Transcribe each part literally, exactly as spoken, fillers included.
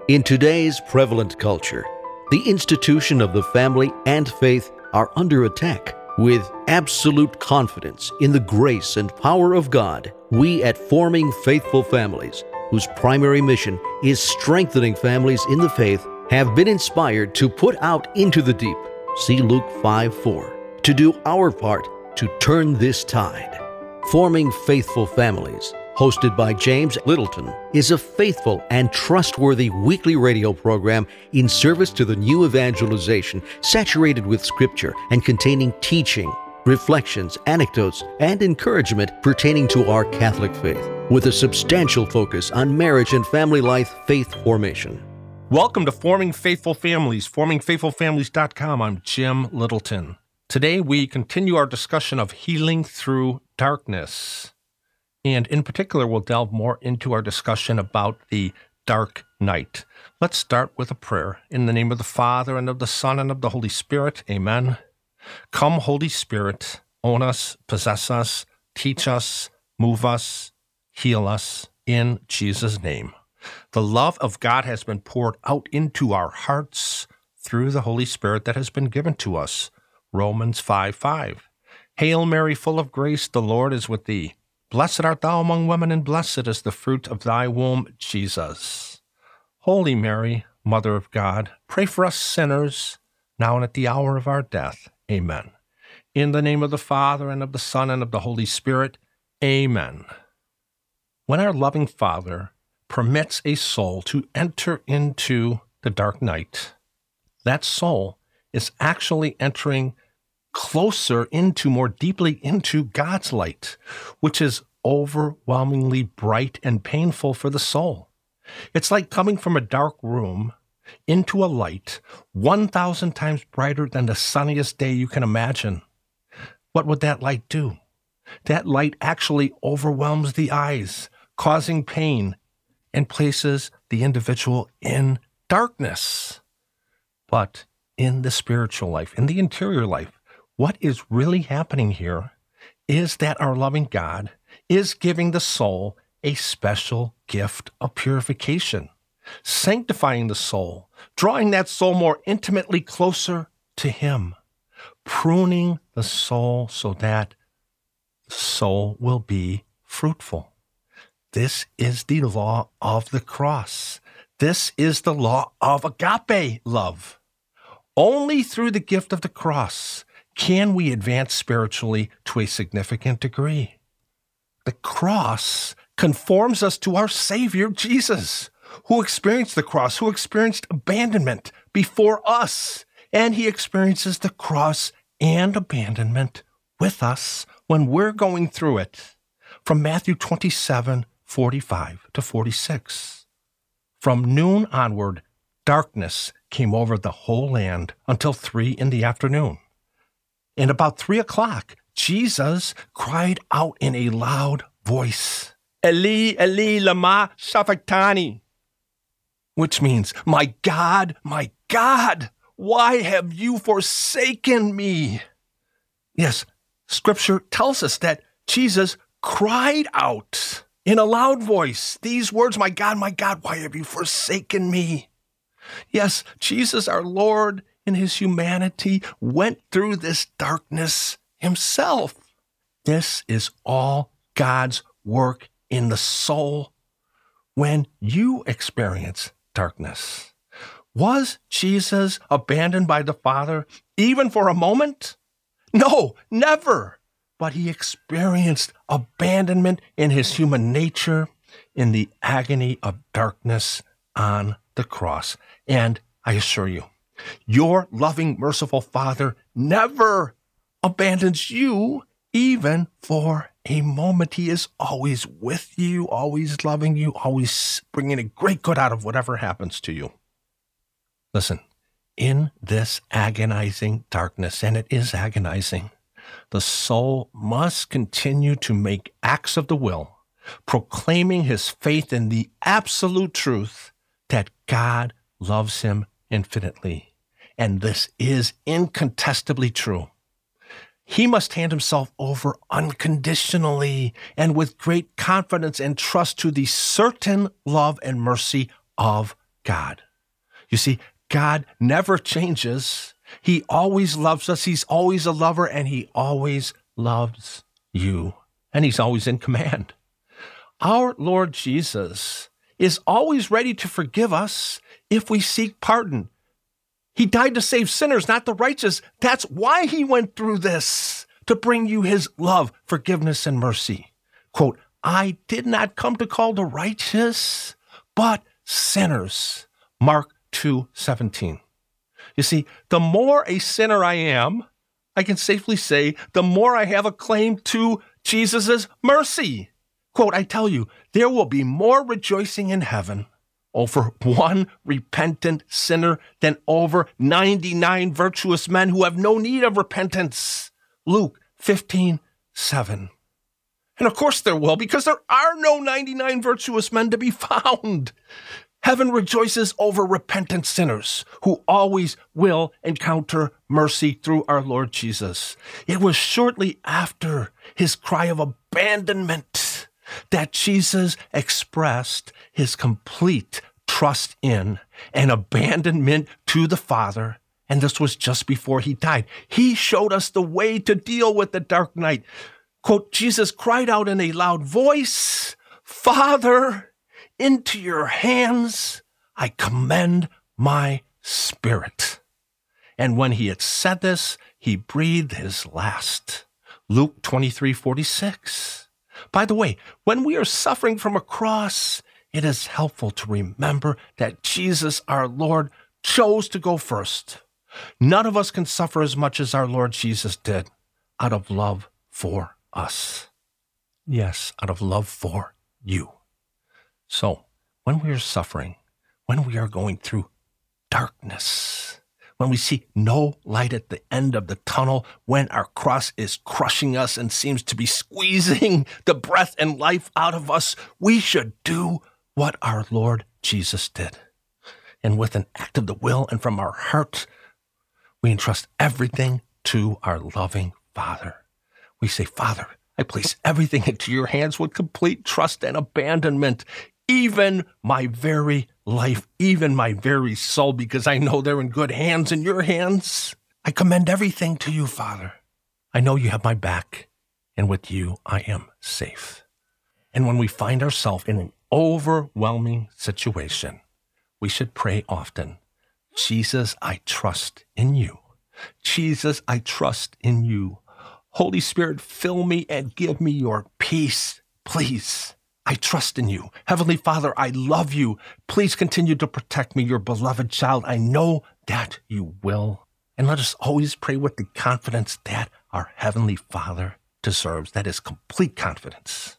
In today's prevalent culture, the institution of the family and faith are under attack. With absolute confidence in the grace and power of God, we at Forming Faithful Families, whose primary mission is strengthening families in the faith, have been inspired to put out into the deep, see Luke five four, to do our part to turn this tide. Forming Faithful Families, hosted by James Littleton, is a faithful and trustworthy weekly radio program in service to the new evangelization, saturated with Scripture and containing teaching, reflections, anecdotes, and encouragement pertaining to our Catholic faith, with a substantial focus on marriage and family life faith formation. Welcome to Forming Faithful Families, forming faithful families dot com. I'm Jim Littleton. Today we continue our discussion of healing through darkness. And in particular, we'll delve more into our discussion about the dark night. Let's start with a prayer. In the name of the Father, and of the Son, and of the Holy Spirit, amen. Come, Holy Spirit, own us, possess us, teach us, move us, heal us, in Jesus' name. The love of God has been poured out into our hearts through the Holy Spirit that has been given to us. Romans five five. Hail Mary, full of grace, the Lord is with thee. Blessed art thou among women, and blessed is the fruit of thy womb, Jesus. Holy Mary, Mother of God, pray for us sinners, now and at the hour of our death. Amen. In the name of the Father, and of the Son, and of the Holy Spirit. Amen. When our loving Father permits a soul to enter into the dark night, that soul is actually entering closer into, more deeply into God's light, which is overwhelmingly bright and painful for the soul. It's like coming from a dark room into a light one thousand times brighter than the sunniest day you can imagine. What would that light do? That light actually overwhelms the eyes, causing pain, and places the individual in darkness. But in the spiritual life, in the interior life, what is really happening here is that our loving God is giving the soul a special gift of purification, sanctifying the soul, drawing that soul more intimately closer to Him, pruning the soul so that the soul will be fruitful. This is the law of the cross. This is the law of agape love. Only through the gift of the cross can we advance spiritually to a significant degree. The cross conforms us to our Savior, Jesus, who experienced the cross, who experienced abandonment before us, and He experiences the cross and abandonment with us when we're going through it. From Matthew twenty-seven, forty-five to forty-six. From noon onward, darkness came over the whole land until three in the afternoon. And about three o'clock, Jesus cried out in a loud voice, Eli, Eli, lama sabachthani, which means, my God, my God, why have you forsaken me? Yes, Scripture tells us that Jesus cried out in a loud voice these words, my God, my God, why have you forsaken me? Yes, Jesus, our Lord, in His humanity, went through this darkness Himself. This is all God's work in the soul when you experience darkness. Was Jesus abandoned by the Father even for a moment? No, never. But He experienced abandonment in His human nature in the agony of darkness on the cross. And I assure you, your loving, merciful Father never abandons you, even for a moment. He is always with you, always loving you, always bringing a great good out of whatever happens to you. Listen, in this agonizing darkness, and it is agonizing, the soul must continue to make acts of the will, proclaiming his faith in the absolute truth that God loves him infinitely. And this is incontestably true. He must hand himself over unconditionally and with great confidence and trust to the certain love and mercy of God. You see, God never changes. He always loves us. He's always a lover, and he always loves you. And he's always in command. Our Lord Jesus is always ready to forgive us if we seek pardon. He died to save sinners, not the righteous. That's why he went through this, to bring you his love, forgiveness, and mercy. Quote, I did not come to call the righteous, but sinners. Mark two seventeen. You see, the more a sinner I am, I can safely say, the more I have a claim to Jesus' mercy. Quote, I tell you, there will be more rejoicing in heaven over one repentant sinner than over ninety-nine virtuous men who have no need of repentance. Luke fifteen seven. And of course there will, because there are no ninety-nine virtuous men to be found. Heaven rejoices over repentant sinners who always will encounter mercy through our Lord Jesus. It was shortly after his cry of abandonment that Jesus expressed his complete trust in and abandonment to the Father. And this was just before he died. He showed us the way to deal with the dark night. Quote, Jesus cried out in a loud voice, Father, into your hands I commend my spirit. And when he had said this, he breathed his last. Luke twenty-three forty-six. By the way, when we are suffering from a cross, it is helpful to remember that Jesus, our Lord, chose to go first. None of us can suffer as much as our Lord Jesus did out of love for us. Yes, out of love for you. So, when we are suffering, when we are going through darkness, when we see no light at the end of the tunnel, when our cross is crushing us and seems to be squeezing the breath and life out of us, we should do what our Lord Jesus did. And with an act of the will and from our heart, we entrust everything to our loving Father. We say, Father, I place everything into your hands with complete trust and abandonment, even my very life, even my very soul, because I know they're in good hands, in your hands. I commend everything to you, Father. I know you have my back, and with you I am safe. And when we find ourselves in an overwhelming situation, we should pray often, Jesus, I trust in you. Jesus, I trust in you. Holy Spirit, fill me and give me your peace, please. I trust in you. Heavenly Father, I love you. Please continue to protect me, your beloved child. I know that you will. And let us always pray with the confidence that our Heavenly Father deserves. That is complete confidence.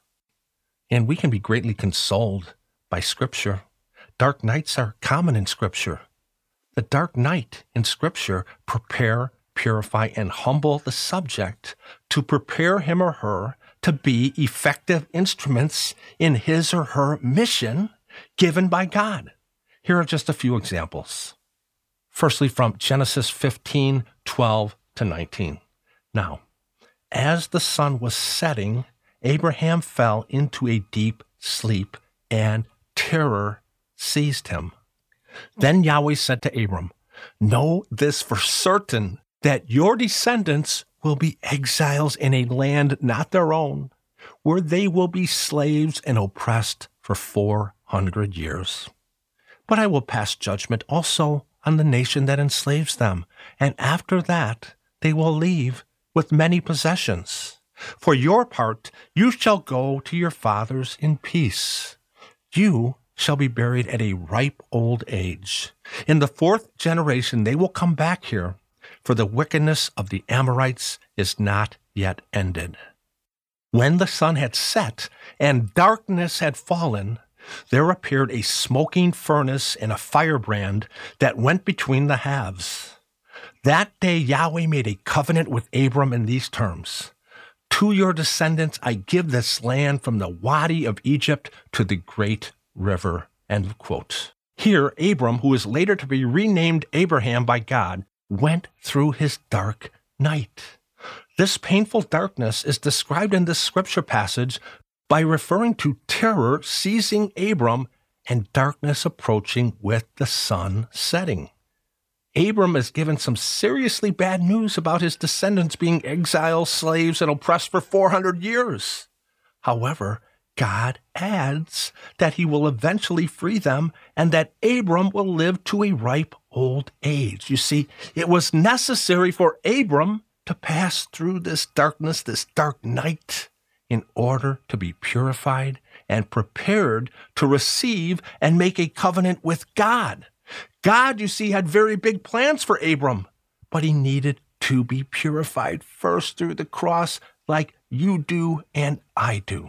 And we can be greatly consoled by Scripture. Dark nights are common in Scripture. The dark night in Scripture prepare, purify, and humble the subject to prepare him or her to be effective instruments in his or her mission given by God. Here are just a few examples. Firstly, from Genesis fifteen, twelve to nineteen. Now, as the sun was setting, Abraham fell into a deep sleep, and terror seized him. Then Yahweh said to Abram, know this for certain, that your descendants will be exiles in a land not their own, where they will be slaves and oppressed for four hundred years. But I will pass judgment also on the nation that enslaves them, and after that they will leave with many possessions. For your part, you shall go to your fathers in peace. You shall be buried at a ripe old age. In the fourth generation they will come back here, for the wickedness of the Amorites is not yet ended. When the sun had set and darkness had fallen, there appeared a smoking furnace and a firebrand that went between the halves. That day Yahweh made a covenant with Abram in these terms. To your descendants I give this land from the Wadi of Egypt to the great river. End quote. Here, Abram, who is later to be renamed Abraham by God, went through his dark night. This painful darkness is described in this scripture passage by referring to terror seizing Abram and darkness approaching with the sun setting. Abram is given some seriously bad news about his descendants being exiled, slaves, and oppressed for four hundred years. However, God adds that he will eventually free them and that Abram will live to a ripe old age. You see, it was necessary for Abram to pass through this darkness, this dark night, in order to be purified and prepared to receive and make a covenant with God. God, you see, had very big plans for Abram, but he needed to be purified first through the cross like you do and I do.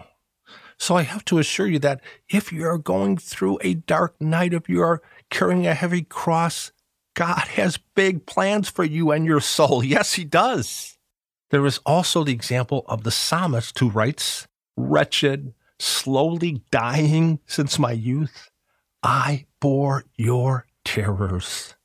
So I have to assure you that if you're going through a dark night, if you are carrying a heavy cross, God has big plans for you and your soul. Yes, he does. There is also the example of the psalmist who writes, "Wretched, slowly dying since my youth, I bore your terrors.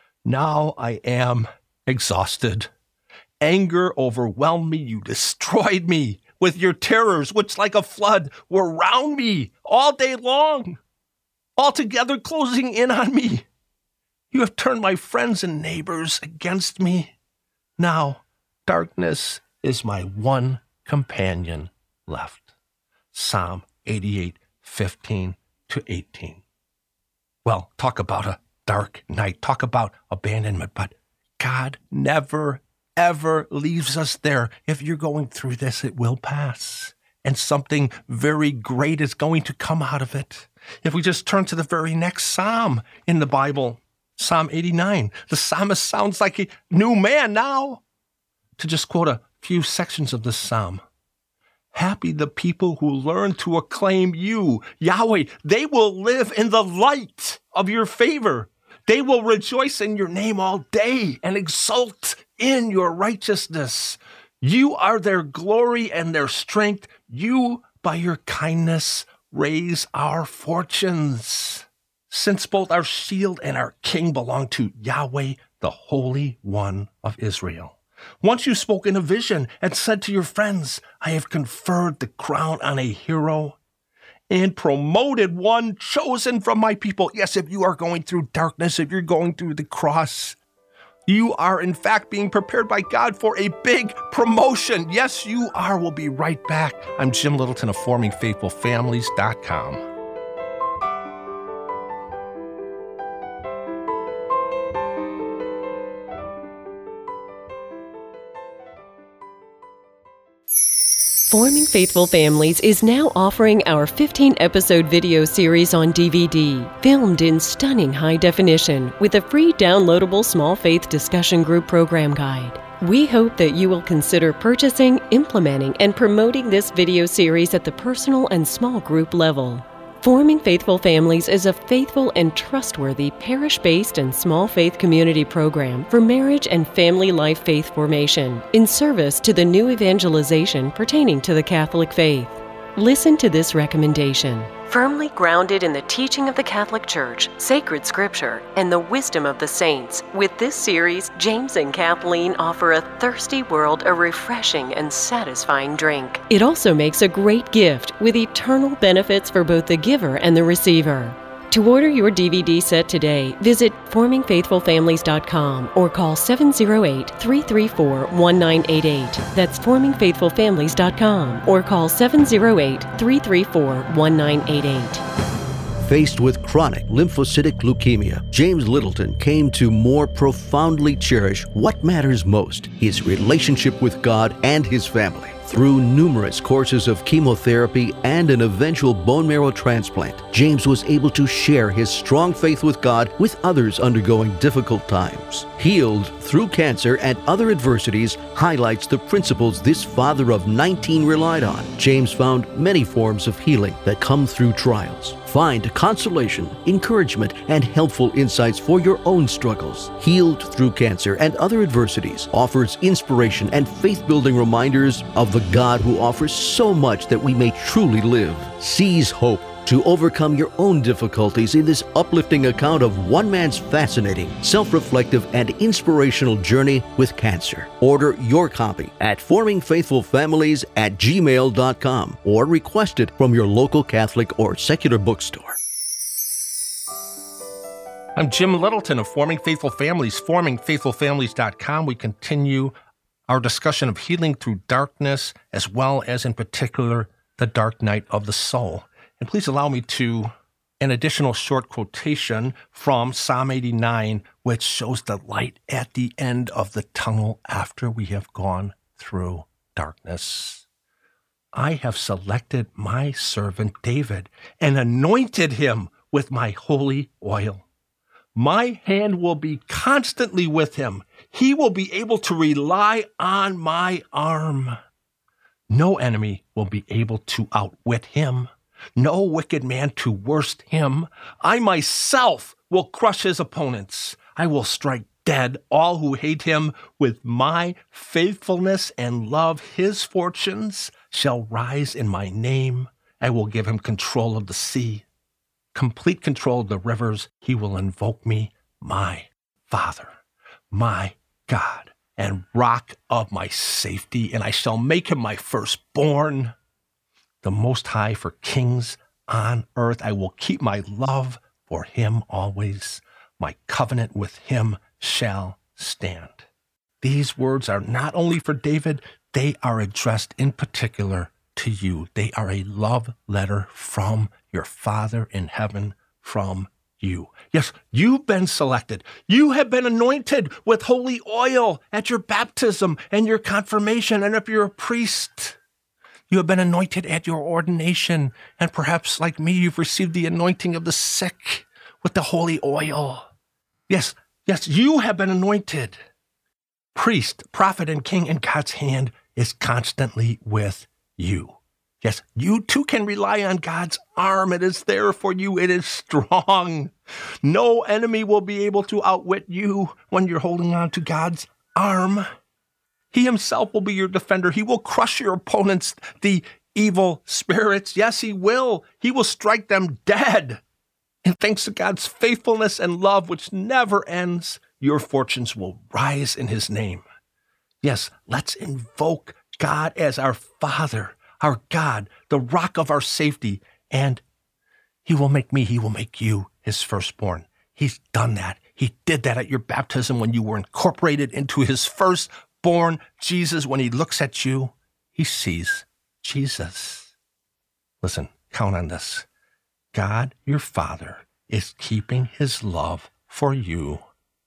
Now I am exhausted. Anger overwhelmed me. You destroyed me with your terrors, which like a flood were round me all day long, altogether closing in on me. You have turned my friends and neighbors against me. Now darkness is my one companion left." Psalm eighty-eight, fifteen to eighteen. Well, talk about a dark night. Talk about abandonment, but God never, ever leaves us there. If you're going through this, it will pass. And something very great is going to come out of it. If we just turn to the very next psalm in the Bible, Psalm eighty-nine, the psalmist sounds like a new man now. To just quote a few sections of this psalm. Happy the people who learn to acclaim you, Yahweh. They will live in the light of your favor. They will rejoice in your name all day and exult in your righteousness. You are their glory and their strength. You, by your kindness, raise our fortunes. Since both our shield and our king belong to Yahweh, the Holy One of Israel. Once you spoke in a vision and said to your friends, I have conferred the crown on a hero and promoted one chosen from my people. Yes, if you are going through darkness, if you're going through the cross, you are in fact being prepared by God for a big promotion. Yes, you are. We'll be right back. I'm Jim Littleton of forming faithful families dot com. Forming Faithful Families is now offering our fifteen-episode video series on D V D, filmed in stunning high definition with a free downloadable Small Faith Discussion Group program guide. We hope that you will consider purchasing, implementing, and promoting this video series at the personal and small group level. Forming Faithful Families is a faithful and trustworthy parish-based and small faith community program for marriage and family life faith formation in service to the new evangelization pertaining to the Catholic faith. Listen to this recommendation. Firmly grounded in the teaching of the Catholic Church, sacred scripture, and the wisdom of the saints, with this series, James and Kathleen offer a thirsty world a refreshing and satisfying drink. It also makes a great gift with eternal benefits for both the giver and the receiver. To order your D V D set today, visit forming faithful families dot com or call seven oh eight, three three four, one nine eight eight. That's forming faithful families dot com or call seven oh eight, three three four, one nine eight eight. Faced with chronic lymphocytic leukemia, James Littleton came to more profoundly cherish what matters most, his relationship with God and his family. Through numerous courses of chemotherapy and an eventual bone marrow transplant, James was able to share his strong faith with God with others undergoing difficult times. Healed Through Cancer and Other Adversities highlights the principles this father of nineteen relied on. James found many forms of healing that come through trials. Find consolation, encouragement, and helpful insights for your own struggles. Healed Through Cancer and Other Adversities offers inspiration and faith-building reminders of the God who offers so much that we may truly live. Seize hope to overcome your own difficulties in this uplifting account of one man's fascinating, self-reflective, and inspirational journey with cancer. Order your copy at forming faithful families at gmail dot com or request it from your local Catholic or secular bookstore. I'm Jim Littleton of Forming Faithful Families, forming faithful families dot com. We continue our discussion of healing through darkness, as well as, in particular, the dark night of the soul. And please allow me to an additional short quotation from Psalm eighty-nine, which shows the light at the end of the tunnel after we have gone through darkness. I have selected my servant David and anointed him with my holy oil. My hand will be constantly with him. He will be able to rely on my arm. No enemy will be able to outwit him. No wicked man to worst him. I myself will crush his opponents. I will strike dead all who hate him. With my faithfulness and love, his fortunes shall rise in my name. I will give him control of the sea, complete control of the rivers. He will invoke me, my Father, my God, and rock of my safety, and I shall make him my firstborn, the Most High for kings on earth. I will keep my love for him always. My covenant with him shall stand. These words are not only for David, they are addressed in particular to you. They are a love letter from your Father in heaven, from you. Yes, you've been selected. You have been anointed with holy oil at your baptism and your confirmation. And if you're a priest, you have been anointed at your ordination. And perhaps, like me, you've received the anointing of the sick with the holy oil. Yes, yes, you have been anointed. Priest, prophet, and king, and God's hand is constantly with you. Yes, you too can rely on God's arm. It is there for you. It is strong. No enemy will be able to outwit you when you're holding on to God's arm. He himself will be your defender. He will crush your opponents, the evil spirits. Yes, he will. He will strike them dead. And thanks to God's faithfulness and love, which never ends, your fortunes will rise in his name. Yes, let's invoke God as our Father, our God, the rock of our safety, and he will make me, he will make you his firstborn. He's done that. He did that at your baptism when you were incorporated into his firstborn, Jesus. When he looks at you, he sees Jesus. Listen, count on this. God, your Father, is keeping his love for you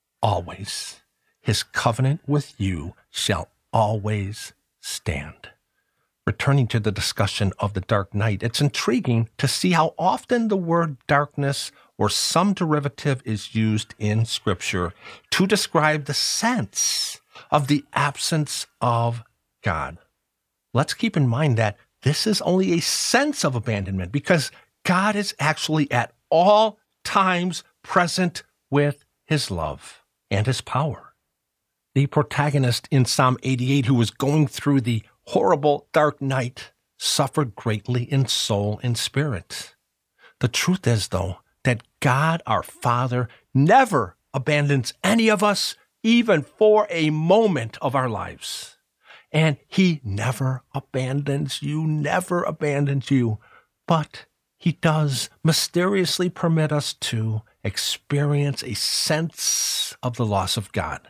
always. His covenant with you shall always stand. Returning to the discussion of the dark night, it's intriguing to see how often the word darkness or some derivative is used in Scripture to describe the sense of the absence of God. Let's keep in mind that this is only a sense of abandonment because God is actually at all times present with his love and his power. The protagonist in Psalm eighty-eight, who was going through the horrible dark night, suffered greatly in soul and spirit. The truth is, though, that God, our Father, never abandons any of us, even for a moment of our lives. And he never abandons you, never abandons you. But he does mysteriously permit us to experience a sense of the loss of God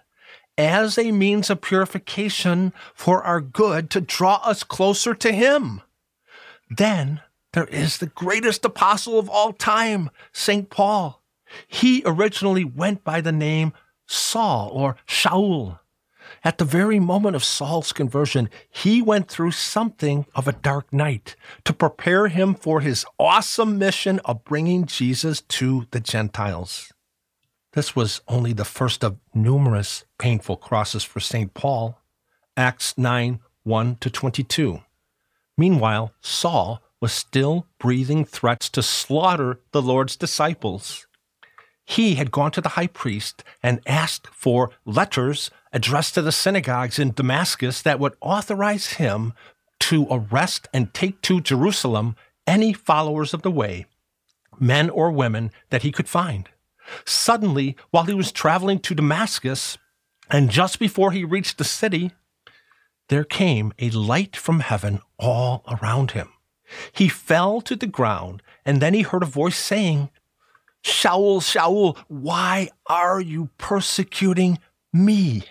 as a means of purification for our good to draw us closer to him. Then there is the greatest apostle of all time, Saint Paul. He originally went by the name Saul or Shaul. At the very moment of Saul's conversion, he went through something of a dark night to prepare him for his awesome mission of bringing Jesus to the Gentiles. This was only the first of numerous painful crosses for Saint Paul, Acts nine, one to twenty-two. Meanwhile, Saul was still breathing threats to slaughter the Lord's disciples. He had gone to the high priest and asked for letters addressed to the synagogues in Damascus that would authorize him to arrest and take to Jerusalem any followers of the way, men or women, that he could find. Suddenly, while he was traveling to Damascus, and just before he reached the city, there came a light from heaven all around him. He fell to the ground, and then he heard a voice saying, Shaul, Shaul, why are you persecuting me?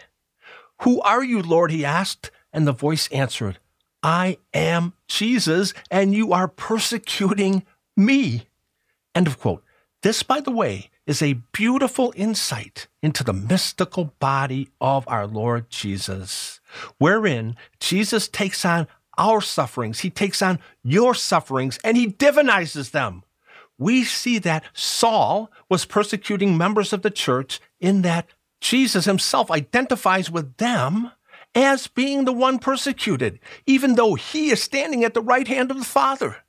Who are you, Lord? He asked, and the voice answered, I am Jesus, and you are persecuting me. End of quote. This, by the way, is a beautiful insight into the mystical body of our Lord Jesus, wherein Jesus takes on our sufferings, he takes on your sufferings, and he divinizes them. We see that Saul was persecuting members of the church in that Jesus himself identifies with them as being the one persecuted, even though he is standing at the right hand of the Father.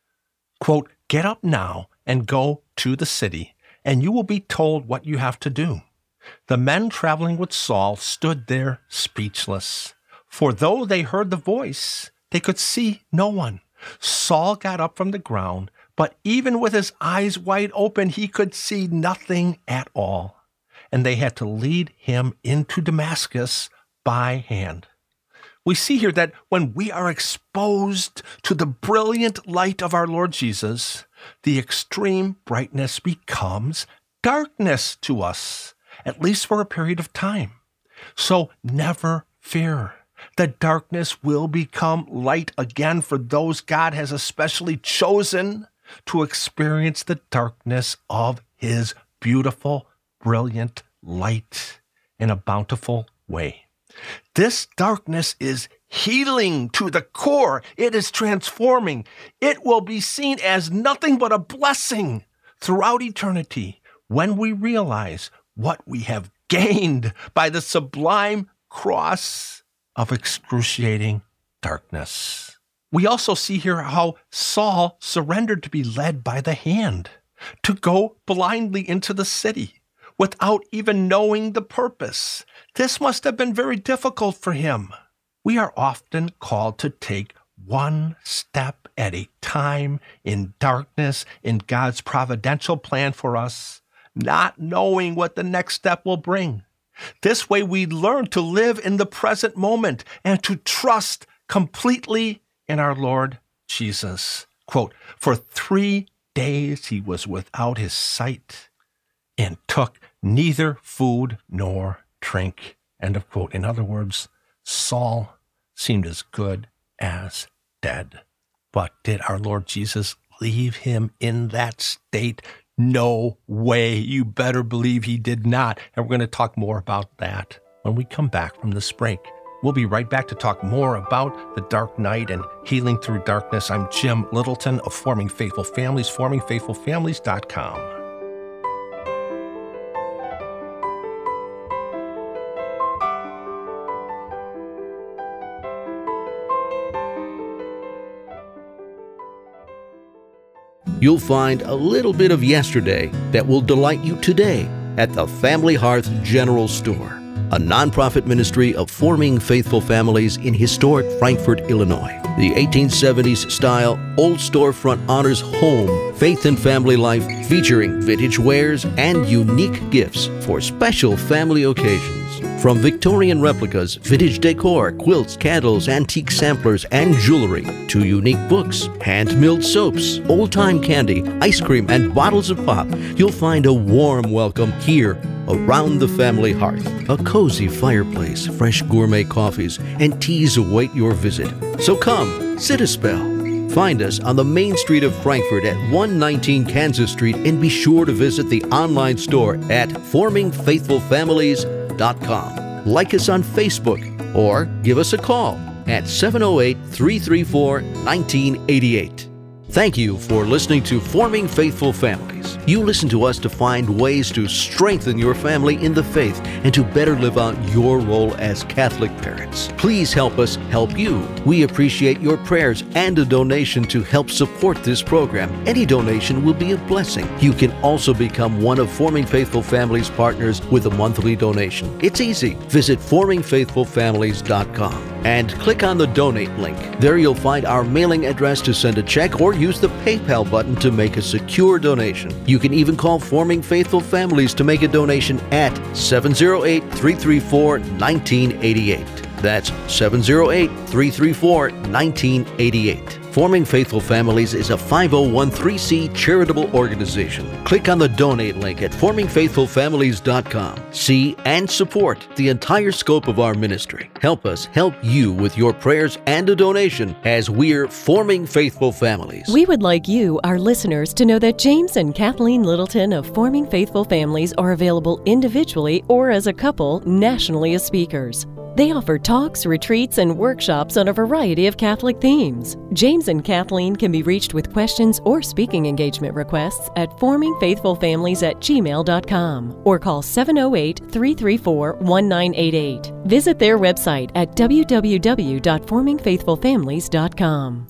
Quote, get up now and go to the city, and you will be told what you have to do. The men traveling with Saul stood there speechless, for though they heard the voice, they could see no one. Saul got up from the ground, but even with his eyes wide open, he could see nothing at all. And they had to lead him into Damascus by hand. We see here that when we are exposed to the brilliant light of our Lord Jesus, the extreme brightness becomes darkness to us, at least for a period of time. So never fear. The darkness will become light again for those God has especially chosen to experience the darkness of his beautiful, brilliant light in a bountiful way. This darkness is healing to the core. It is transforming. It will be seen as nothing but a blessing throughout eternity when we realize what we have gained by the sublime cross of excruciating darkness. We also see here how Saul surrendered to be led by the hand, to go blindly into the city without even knowing the purpose. This must have been very difficult for him. We are often called to take one step at a time in darkness in God's providential plan for us, not knowing what the next step will bring. This way we learn to live in the present moment and to trust completely in our Lord Jesus. Quote, for three days he was without his sight and took neither food nor drink. End of quote. In other words, Saul seemed as good as dead. But did our Lord Jesus leave him in that state? No way. You better believe he did not. And we're going to talk more about that when we come back from this break. We'll be right back to talk more about the dark night and healing through darkness. I'm Jim Littleton of Forming Faithful Families, forming faithful families dot com. You'll find a little bit of yesterday that will delight you today at the Family Hearth General Store, a nonprofit ministry of forming faithful families in historic Frankfort, Illinois. The eighteen seventies style old storefront honors home, faith and family life, featuring vintage wares and unique gifts for special family occasions. From Victorian replicas, vintage decor, quilts, candles, antique samplers, and jewelry, to unique books, hand-milled soaps, old-time candy, ice cream, and bottles of pop, you'll find a warm welcome here around the family hearth. A cozy fireplace, fresh gourmet coffees, and teas await your visit. So come, sit a spell. Find us on the main street of Frankfort at one nineteen Kansas Street, and be sure to visit the online store at forming faithful families dot com. Like us on Facebook or give us a call at seven oh eight, three three four, one nine eight eight. Thank you for listening to Forming Faithful Families. You listen to us to find ways to strengthen your family in the faith and to better live out your role as Catholic parents. Please help us help you. We appreciate your prayers and a donation to help support this program. Any donation will be a blessing. You can also become one of Forming Faithful Families partners with a monthly donation. It's easy. Visit forming faithful families dot com and click on the donate link. There you'll find our mailing address to send a check, or use the PayPal button to make a secure donation. You can even call Forming Faithful Families to make a donation at seven oh eight, three three four, one nine eight eight. That's seven oh eight, three three four, one nine eight eight. Forming Faithful Families is a five oh one c charitable organization. Click on the donate link at forming faithful families dot com. See and support the entire scope of our ministry. Help us help you with your prayers and a donation as we're forming faithful families. We would like you, our listeners, to know that James and Kathleen Littleton of Forming Faithful Families are available individually or as a couple nationally as speakers. They offer talks, retreats, and workshops on a variety of Catholic themes. James and Kathleen can be reached with questions or speaking engagement requests at forming faithful families at gmail dot com or call seven oh eight, three three four, one nine eight eight. Visit their website at w w w dot forming faithful families dot com.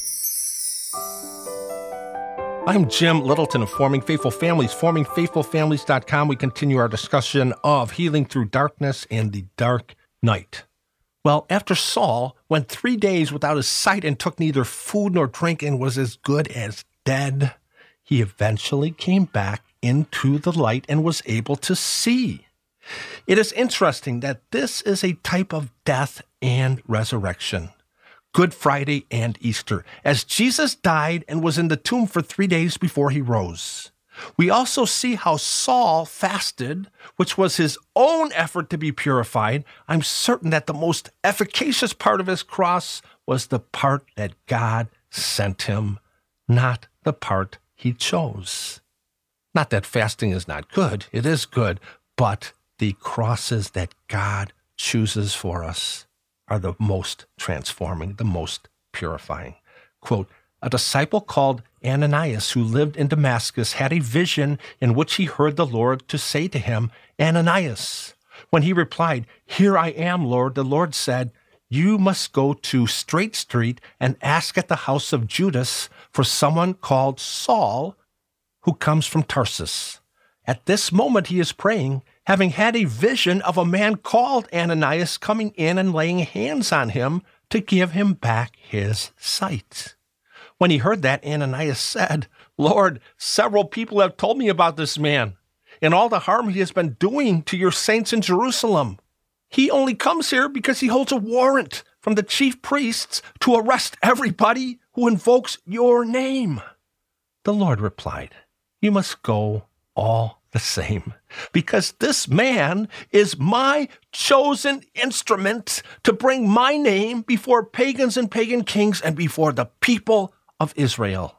I'm Jim Littleton of Forming Faithful Families, forming faithful families dot com. We continue our discussion of healing through darkness and the dark night. Well, after Saul went three days without his sight and took neither food nor drink and was as good as dead, he eventually came back into the light and was able to see. It is interesting that this is a type of death and resurrection. Good Friday and Easter, as Jesus died and was in the tomb for three days before he rose. We also see how Saul fasted, which was his own effort to be purified. I'm certain that the most efficacious part of his cross was the part that God sent him, not the part he chose. Not that fasting is not good, it is good, but the crosses that God chooses for us are the most transforming, the most purifying. Quote, a disciple called Ananias, who lived in Damascus, had a vision in which he heard the Lord to say to him, Ananias. When he replied, Here I am, Lord, the Lord said, You must go to Straight Street and ask at the house of Judas for someone called Saul, who comes from Tarsus. At this moment he is praying, having had a vision of a man called Ananias coming in and laying hands on him to give him back his sight. When he heard that, Ananias said, Lord, several people have told me about this man and all the harm he has been doing to your saints in Jerusalem. He only comes here because he holds a warrant from the chief priests to arrest everybody who invokes your name. The Lord replied, You must go all the same, because this man is my chosen instrument to bring my name before pagans and pagan kings and before the people of Israel.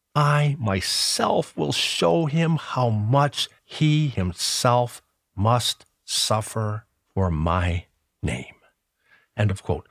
I myself will show him how much he himself must suffer for my name. End of quote.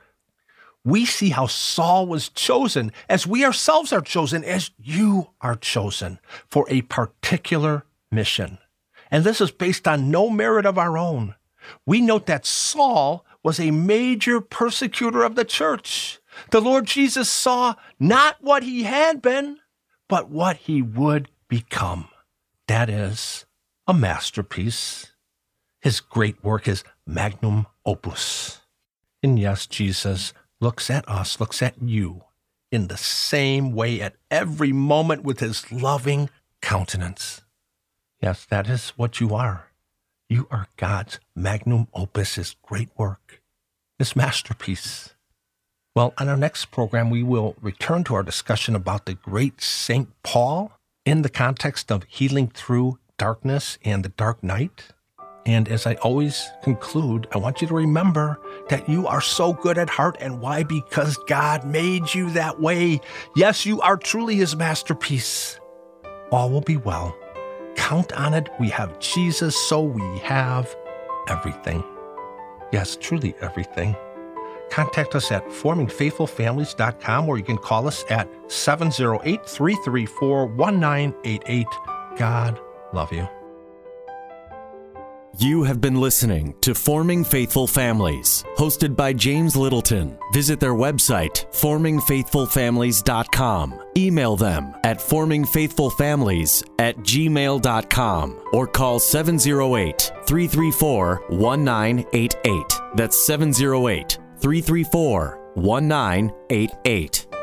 We see how Saul was chosen as we ourselves are chosen, as you are chosen for a particular mission. And this is based on no merit of our own. We note that Saul was a major persecutor of the church. The Lord Jesus saw not what he had been, but what he would become. That is a masterpiece. His great work is magnum opus. And yes, Jesus looks at us, looks at you in the same way at every moment with his loving countenance. Yes, that is what you are. You are God's magnum opus, his great work, his masterpiece. Well, on our next program, we will return to our discussion about the great Saint Paul in the context of healing through darkness and the dark night. And as I always conclude, I want you to remember that you are so good at heart. And why? Because God made you that way. Yes, you are truly his masterpiece. All will be well. Count on it. We have Jesus, so we have everything. Yes, truly everything. Contact us at forming faithful families dot com, or you can call us at seven oh eight, three three four, one nine eight eight. God love you. You have been listening to Forming Faithful Families, hosted by James Littleton. Visit their website, forming faithful families dot com. Email them at forming faithful families at gmail dot com or call seven oh eight, three three four, one nine eight eight. That's seven oh eight, three three four, one nine eight eight.